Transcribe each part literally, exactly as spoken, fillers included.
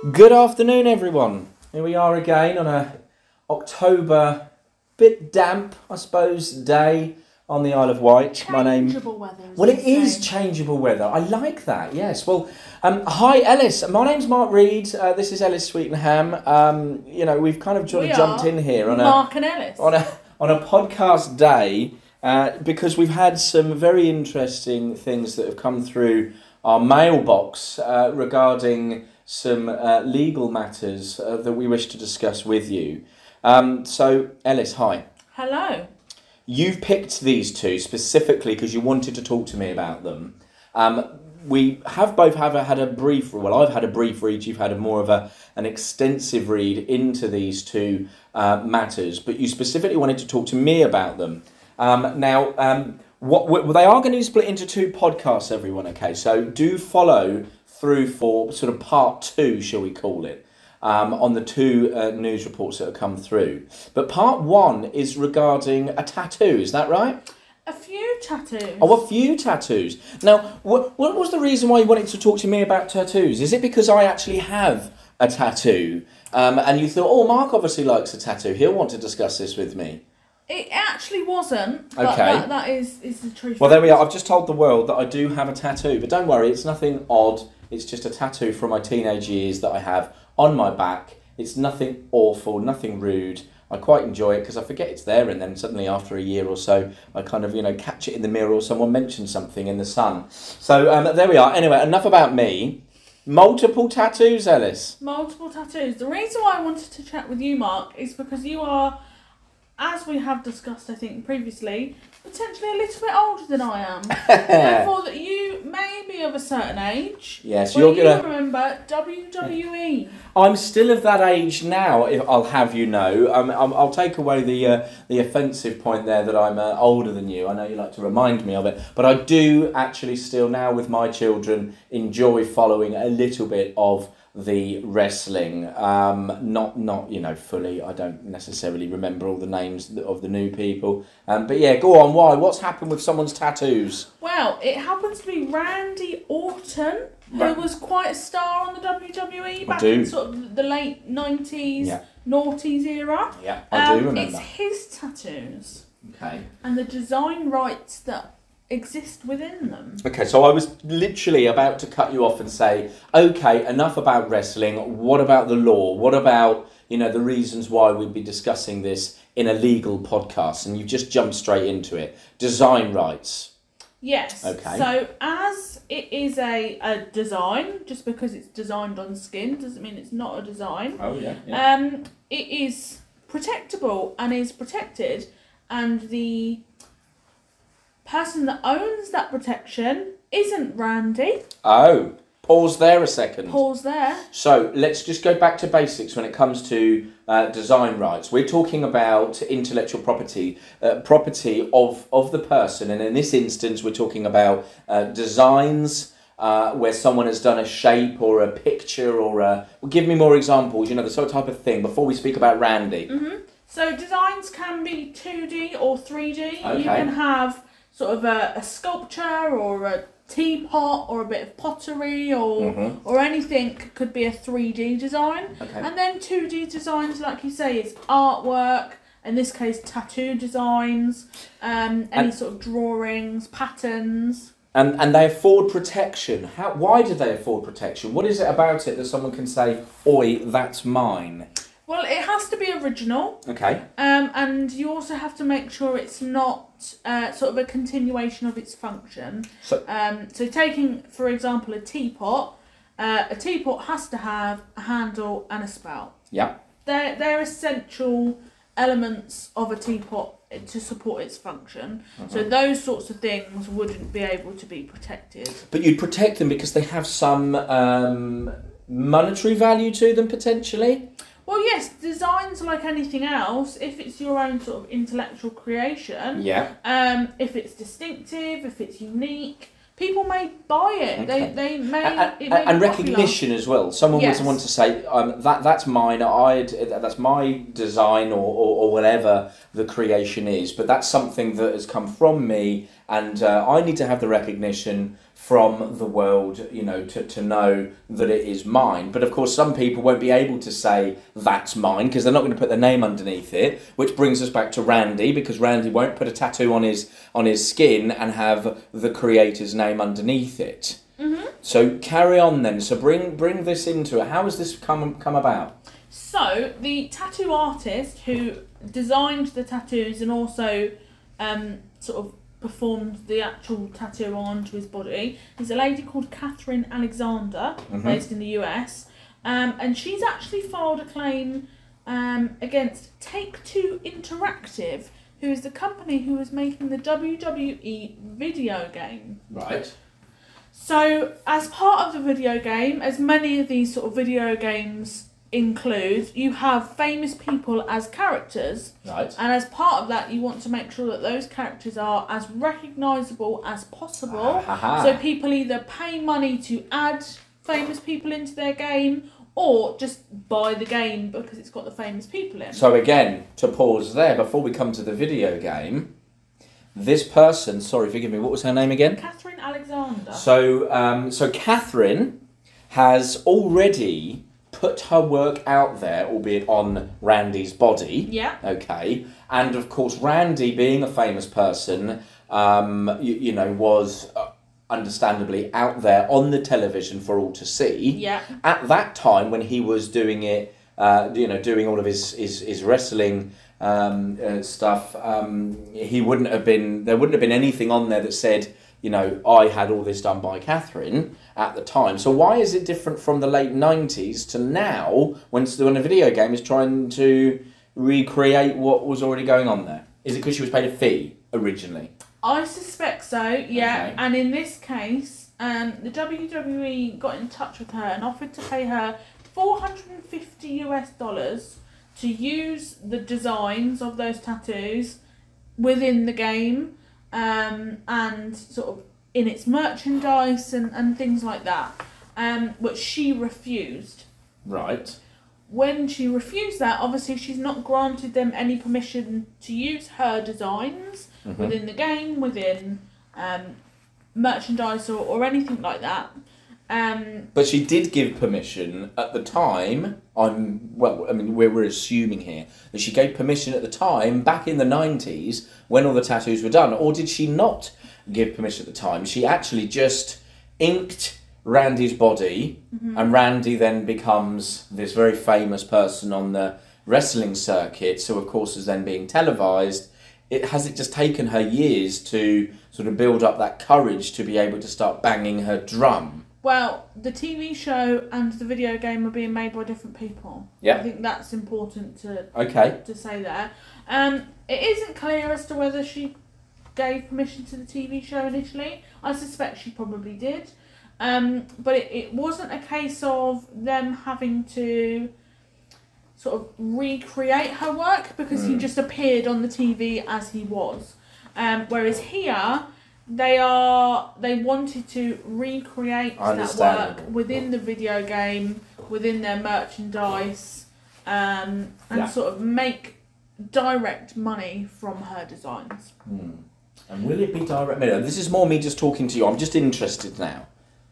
Good afternoon, everyone. Here we are again on a October, bit damp, I suppose, day on the Isle of Wight. My name. Changeable weather. Well, it is changeable weather. I like that. Yes. Well, um, hi, Ellis. My name's Mark Reed. Uh, this is Ellis Sweetenham. Um, you know, we've kind of sort of jumped in here on Mark a and Ellis on a on a podcast day uh, because we've had some very interesting things that have come through our mailbox uh, regarding some uh, legal matters uh, that we wish to discuss with you. Um, so, Ellis, hi. Hello. You've picked these two specifically because you wanted to talk to me about them. Um, we have both have a, had a brief, well, I've had a brief read, you've had a more of a an extensive read into these two uh, matters, but you specifically wanted to talk to me about them. Um, now, um, what, what they are going to be split into two podcasts, everyone, okay? So do follow through for sort of part two, shall we call it, um, on the two uh, news reports that have come through. But part one is regarding a tattoo, is that right? A few tattoos. Oh, a few tattoos. Now, what, what was the reason why you wanted to talk to me about tattoos? Is it because I actually have a tattoo um, and you thought, oh, Mark obviously likes a tattoo, he'll want to discuss this with me? It actually wasn't, but okay. that, that is, is the truth. Well, there we are. I've just told the world that I do have a tattoo, but don't worry, it's nothing odd. It's just a tattoo from my teenage years that I have on my back. It's nothing awful, nothing rude. I quite enjoy it because I forget it's there, and then suddenly after a year or so, I kind of, you know, catch it in the mirror or someone mentions something in the sun. So um, there we are. Anyway, enough about me. Multiple tattoos, Ellis. Multiple tattoos. The reason why I wanted to chat with you, Mark, is because you are, as we have discussed, I think, previously, potentially a little bit older than I am. Therefore, that you may be of a certain age. Yes, you're you gonna remember W W E. I'm still of that age now, if I'll have you know. Um, I'll, I'll take away the uh, the offensive point there that I'm uh, older than you. I know you like to remind me of it, but I do actually still now with my children enjoy following a little bit of the wrestling. Um, not not you know fully. I don't necessarily remember all the names of the new people. Um, but yeah, go on. Why? What's happened with someone's tattoos? Well, it happens to be Randy Orton, who right. was quite a star on the W W E back in sort of the late nineties, yeah. noughties era. Yeah, I um, do remember. It's his tattoos. Okay. And the design rights that exist within them. Okay, so I was literally about to cut you off and say, okay, enough about wrestling. What about the law? What about, you know, the reasons why we'd be discussing this in a legal podcast? And you've just jumped straight into it. Design rights. Yes. Okay. So as it is a, a design, just because it's designed on skin doesn't mean it's not a design. Oh yeah. yeah. Um, it is protectable and is protected, and the person that owns that protection isn't Randy. Oh, pause there a second. Pause there. So let's just go back to basics when it comes to uh, design rights. We're talking about intellectual property, uh, property of, of the person. And in this instance, we're talking about uh, designs uh, where someone has done a shape or a picture or a... Well, give me more examples, you know, the sort of type of thing before we speak about Randy. Mm-hmm. So designs can be two D or three D. Okay. You can have sort of a, a sculpture or a teapot or a bit of pottery or mm-hmm. or anything could be a three D design. Okay. And then two D designs, like you say, is artwork, in this case tattoo designs, um, any and, sort of drawings, patterns. And and they afford protection. How? Why do they afford protection? What is it about it that someone can say, oi, that's mine? Well, it has to be original. Okay. Um, and you also have to make sure it's not uh, sort of a continuation of its function. So, um, so taking, for example, a teapot, uh, a teapot has to have a handle and a spout. Yeah. They're, they're essential elements of a teapot to support its function. Mm-hmm. So those sorts of things wouldn't be able to be protected. But you'd protect them because they have some um, monetary value to them, potentially? Well, yes, designs like anything else, if it's your own sort of intellectual creation, yeah. um, if it's distinctive, if it's unique, people may buy it. Okay. They they may and, it may and be recognition as well. Someone yes. would want to say um, that that's mine. I that's my design or, or or whatever the creation is. But that's something that has come from me and uh, I need to have the recognition from the world, you know, to, to know that it is mine. But of course, some people won't be able to say that's mine because they're not going to put their name underneath it, which brings us back to Randy, because Randy won't put a tattoo on his on his skin and have the creator's name underneath it. Mm-hmm. So carry on then. So bring bring this into it. How has this come come about? So the tattoo artist who designed the tattoos and also um, sort of performed the actual tattoo onto his body is a lady called Catherine Alexander, mm-hmm. based in the U S, um, and she's actually filed a claim um, against Take-Two Interactive, who is the company who was making the W W E video game. Right. So, as part of the video game, as many of these sort of video games include, you have famous people as characters. Right. And as part of that, you want to make sure that those characters are as recognisable as possible. Ah, so people either pay money to add famous people into their game, or just buy the game because it's got the famous people in. So again, to pause there, before we come to the video game, this person, sorry, forgive me, what was her name again? Catherine Alexander. So, um, so Catherine has already put her work out there, albeit on Randy's body. Yeah. Okay. And of course, Randy, being a famous person, um, you, you know, was uh, understandably out there on the television for all to see. Yeah. At that time, when he was doing it, uh, you know, doing all of his his, his wrestling um, uh, stuff, um, he wouldn't have been. There wouldn't have been anything on there that said, you know, I had all this done by Catherine at the time. So why is it different from the late nineties to now, when when a video game is trying to recreate what was already going on there? Is it because she was paid a fee originally? I suspect so, yeah. Okay. And in this case, um, the W W E got in touch with her and offered to pay her four hundred fifty US dollars to use the designs of those tattoos within the game, um, and sort of in its merchandise and, and things like that, um, which she refused. Right. When she refused that, obviously she's not granted them any permission to use her designs mm-hmm. within the game, within um, merchandise or, or anything like that. Um, but she did give permission at the time. I'm well. I mean, we're, we're assuming here that she gave permission at the time, back in the nineties, when all the tattoos were done. Or did she not give permission at the time? She actually just inked Randy's body, mm-hmm. and Randy then becomes this very famous person on the wrestling circuit. So of course, is then being televised. It has it just taken her years to sort of build up that courage to be able to start banging her drum. Well, the T V show and the video game are being made by different people. Yeah. I think that's important to okay. to say there. Um, it isn't clear as to whether she gave permission to the T V show initially. I suspect she probably did. Um, but it, it wasn't a case of them having to sort of recreate her work because mm. he just appeared on the T V as he was. Um, whereas here, they are they wanted to recreate that work within the video game, within their merchandise, um, and yeah. sort of make direct money from her designs. Mm. And will it be direct money? This is more me just talking to you. I'm just interested now.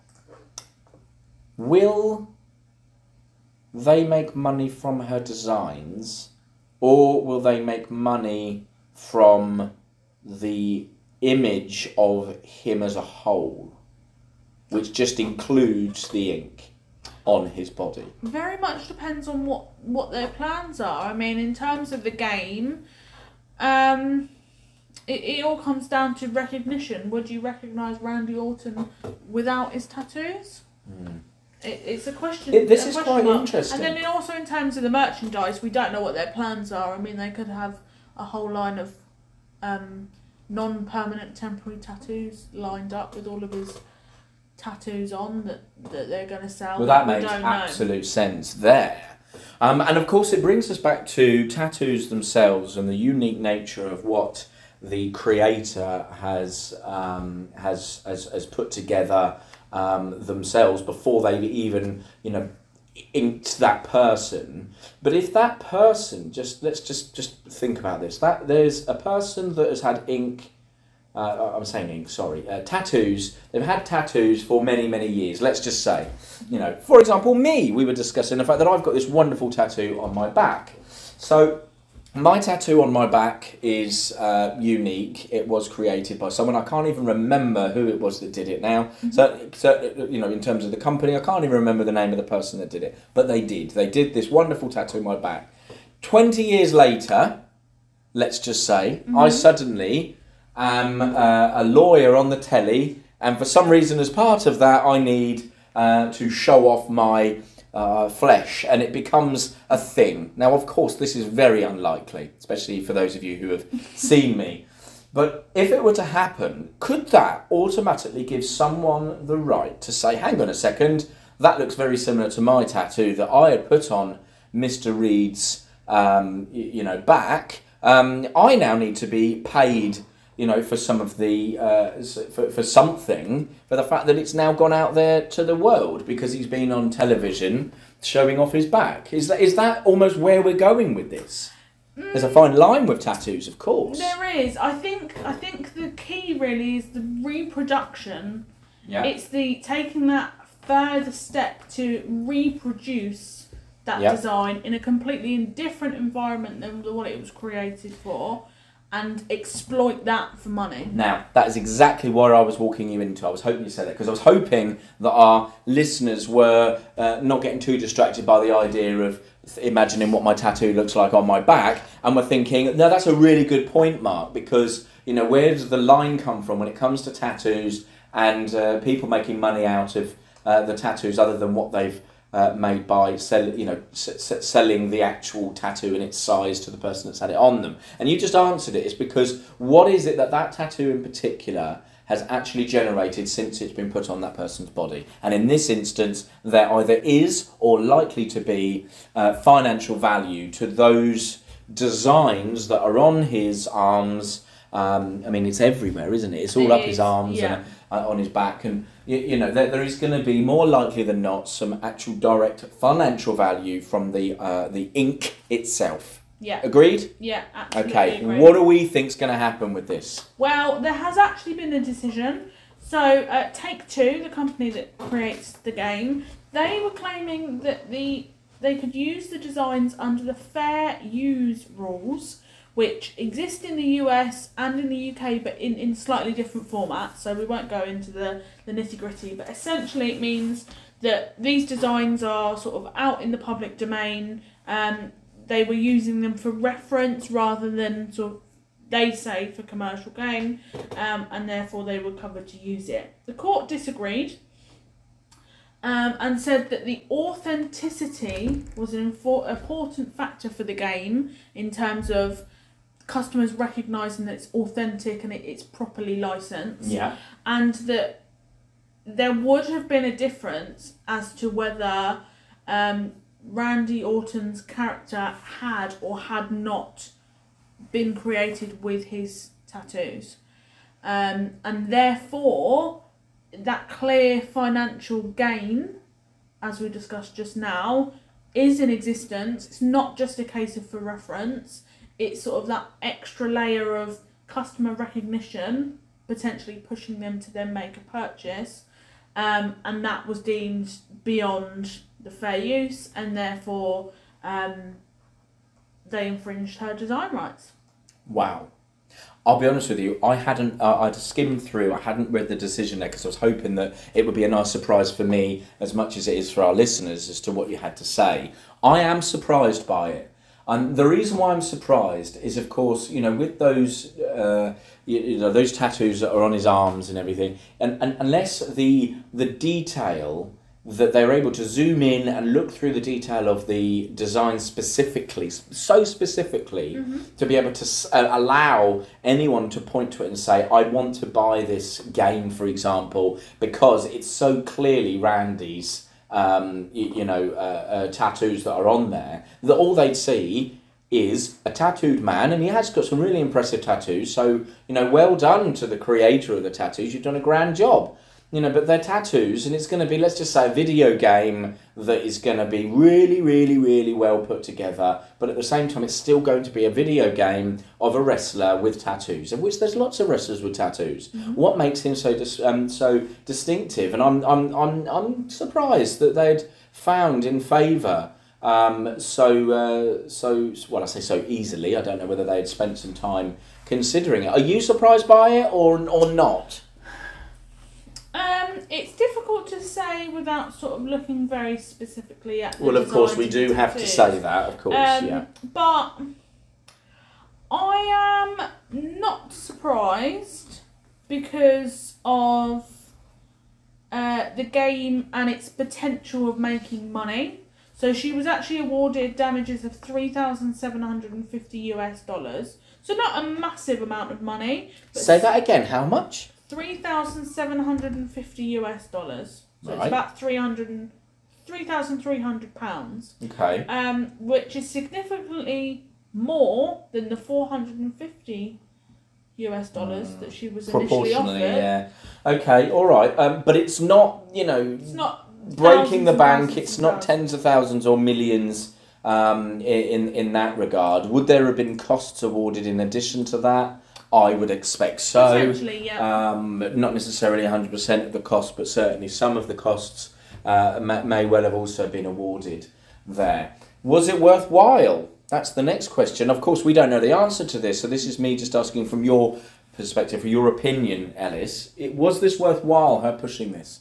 Will they make money from her designs, or will they make money from the image of him as a whole, which just includes the ink on his body? Very much depends on what, what their plans are. I mean, in terms of the game, um, it, it all comes down to recognition. Would you recognise Randy Orton without his tattoos? Mm. It, it's a question. It, this a is question quite mark. interesting. And then also in terms of the merchandise, we don't know what their plans are. I mean, they could have a whole line of um, non-permanent temporary tattoos lined up with all of his tattoos on that, that they're going to sell. Well, that we makes don't know. absolute sense there. Um, and of course, it brings us back to tattoos themselves and the unique nature of what the creator has um, has, has has put together um, themselves before they've even, you know, inked that person. But if that person, just let's just just think about this, that there's a person that has had ink uh, I'm saying ink, sorry, uh, tattoos, they've had tattoos for many, many years, let's just say. You know, for example, me, we were discussing the fact that I've got this wonderful tattoo on my back. So, my tattoo on my back is uh, unique. It was created by someone. I can't even remember who it was that did it now. Mm-hmm. So, so, you know, in terms of the company, I can't even remember the name of the person that did it. But they did. They did this wonderful tattoo on my back. twenty years later, let's just say, mm-hmm. I suddenly am uh, a lawyer on the telly. And for some reason, as part of that, I need uh, to show off my uh, flesh. And it becomes a thing. Now, of course, this is very unlikely, especially for those of you who have seen me. But if it were to happen, could that automatically give someone the right to say, hang on a second, that looks very similar to my tattoo that I had put on Mister Reed's um, you know, back. Um, I now need to be paid, you know, for some of the, uh, for, for something, for the fact that it's now gone out there to the world because he's been on television showing off his back. Is that, is that almost where we're going with this? Mm. There's a fine line with tattoos, of course. There is. I think, I think the key really is the reproduction. Yeah. It's the taking that further step to reproduce that yep. design in a completely different environment than what it was created for, and exploit that for money. Now, that is exactly where I was walking you into. I was hoping you said that, because I was hoping that our listeners were uh, not getting too distracted by the idea of imagining what my tattoo looks like on my back, and were thinking, no, that's a really good point, Mark, because, you know, where does the line come from when it comes to tattoos and uh, people making money out of uh, the tattoos other than what they've Uh, made by sell, you know, s- s- selling the actual tattoo in its size to the person that's had it on them. And you just answered it. It's because what is it that that tattoo in particular has actually generated since it's been put on that person's body? And in this instance, there either is or likely to be uh, financial value to those designs that are on his arms. Um, I mean, it's everywhere, isn't it? It's all it up is, his arms yeah. and uh, on his back, and you, you know there, there is going to be more likely than not some actual direct financial value from the uh, the ink itself. Yeah. Agreed? Yeah, absolutely. Okay. Agreed. What do we think's going to happen with this? Well, there has actually been a decision. So, uh, Take-Two, the company that creates the game, they were claiming that the they could use the designs under the fair use rules, which exist in the U S and in the U K, but in, in slightly different formats, so we won't go into the, the nitty-gritty, but essentially it means that these designs are sort of out in the public domain. Um, they were using them for reference rather than sort of, they say, for commercial gain, um, and therefore they were covered to use it. The court disagreed um, and said that the authenticity was an infor- important factor for the game in terms of customers recognising that it's authentic and it, it's properly licensed. Yeah. And that there would have been a difference as to whether um, Randy Orton's character had or had not been created with his tattoos. Um, and therefore, that clear financial gain, as we discussed just now, is in existence. It's not just a case of for reference. It's sort of that extra layer of customer recognition, potentially pushing them to then make a purchase. Um, and that was deemed beyond the fair use, and therefore um, they infringed her design rights. Wow. I'll be honest with you, I hadn't, uh, I'd skimmed through, I hadn't read the decision there because I was hoping that it would be a nice surprise for me as much as it is for our listeners as to what you had to say. I am surprised by it. And the reason why I'm surprised is, of course, you know, with those, uh, you, you know, those tattoos that are on his arms and everything, and, and unless the the detail that they're able to zoom in and look through the detail of the design specifically, so specifically, mm-hmm. to be able to uh, allow anyone to point to it and say, I want to buy this game, for example, because it's so clearly Randy's. Um, you, you know, uh, uh, tattoos that are on there, that all they'd see is a tattooed man, and he has got some really impressive tattoos, so, you know, well done to the creator of the tattoos, you've done a grand job. You know, but they're tattoos, and it's going to be, let's just say, a video game that is going to be really, really, really well put together. But at the same time, it's still going to be a video game of a wrestler with tattoos, of which there's lots of wrestlers with tattoos. Mm-hmm. What makes him so dis- um, so distinctive? And I'm I'm I'm I'm surprised that they'd found in favour um, so uh, so well. I say so easily. I don't know whether they had spent some time considering it. Are you surprised by it or or not? Um, it's difficult to say without sort of looking very specifically at the Well, of course, we designs do and have to tattoos. say that, of course, Um, yeah. But I am not surprised because of uh, the game and its potential of making money. So she was actually awarded damages of three thousand seven hundred fifty US dollars. So not a massive amount of money. But Say that again, how much? three thousand seven hundred fifty US dollars. So Right. it's about three hundred three thousand three hundred pounds. Okay. Um, which is significantly more than the four hundred fifty US dollars mm. that she was initially offered. Proportionally, yeah. Okay, all right. Um, but it's not, you know, it's not breaking the bank. It's It's not tens of thousands or millions um, in in that regard. Would there have been costs awarded in addition to that? I would expect so. Potentially, yeah. Um, not necessarily one hundred percent of the cost, but certainly some of the costs uh, may, may well have also been awarded there. Was it worthwhile? That's the next question. Of course, we don't know the answer to this, so this is me just asking from your perspective, for your opinion, Ellis. It, was this worthwhile, her pushing this?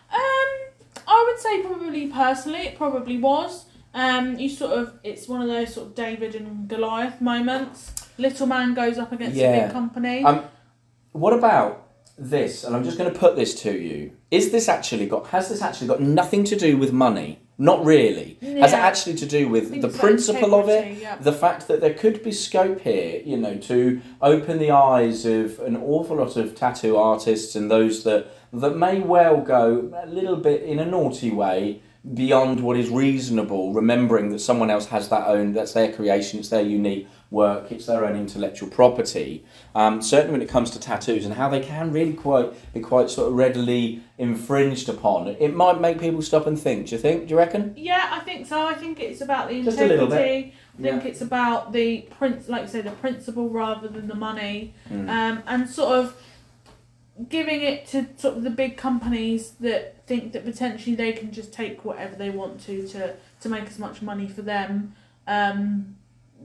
Um, I would say probably personally, it probably was. Um, you sort of, it's one of those sort of David and Goliath moments. Little man goes up against yeah. a big company. Um, what about this? And I'm just going to put this to you. Is this actually got? Has this actually got nothing to do with money? Not really. Yeah. Has it actually to do with the so, principle of it? yeah. The fact that there could be scope here, you know, to open the eyes of an awful lot of tattoo artists and those that that may well go a little bit in a naughty way beyond what is reasonable, remembering that someone else has that own, that's their creation, it's their unique work, it's their own intellectual property. Um, certainly when it comes to tattoos and how they can really quite be quite sort of readily infringed upon, it might make people stop and think. Do you think? Do you reckon? Yeah, I think so. I think it's about the Just a little integrity. bit. I think Yeah. it's about the prince, like you say, the principle rather than the money, Mm. um, and sort of giving it to sort of the big companies that think that potentially they can just take whatever they want to to, to make as much money for them. Um,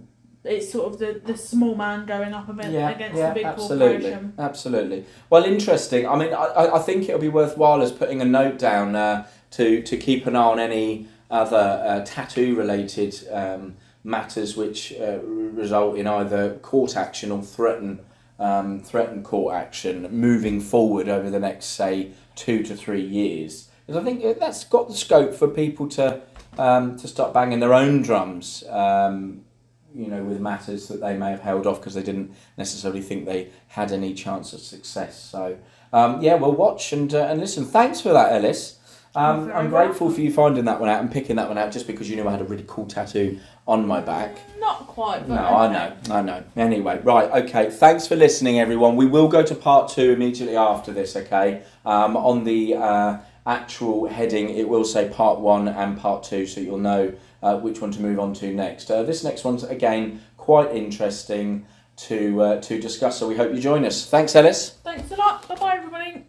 it's sort of the, the small man going up against, Yeah, against yeah, the big absolutely, corporation. absolutely. Well, interesting. I mean, I, I think it'll be worthwhile as putting a note down uh, to, to keep an eye on any other uh, tattoo-related um, matters which uh, result in either court action or threaten um, threaten court action moving forward over the next, say, two to three years. Because I think that's got the scope for people to um, to start banging their own drums. Um, you know, with matters that they may have held off because they didn't necessarily think they had any chance of success. So, um, yeah, we'll watch and uh, and listen. Thanks for that, Ellis. Um, I'm grateful for you finding that one out and picking that one out just because you knew I had a really cool tattoo on my back. Not quite, but No, okay. I know, I know. Anyway, right, okay. Thanks for listening, everyone. We will go to part two immediately after this, okay? Um, on the uh, actual heading, it will say part one and part two, so you'll know uh, which one to move on to next. Uh, this next one's, again, quite interesting to uh, to discuss, so we hope you join us. Thanks, Ellis. Thanks a lot. Bye-bye, everybody.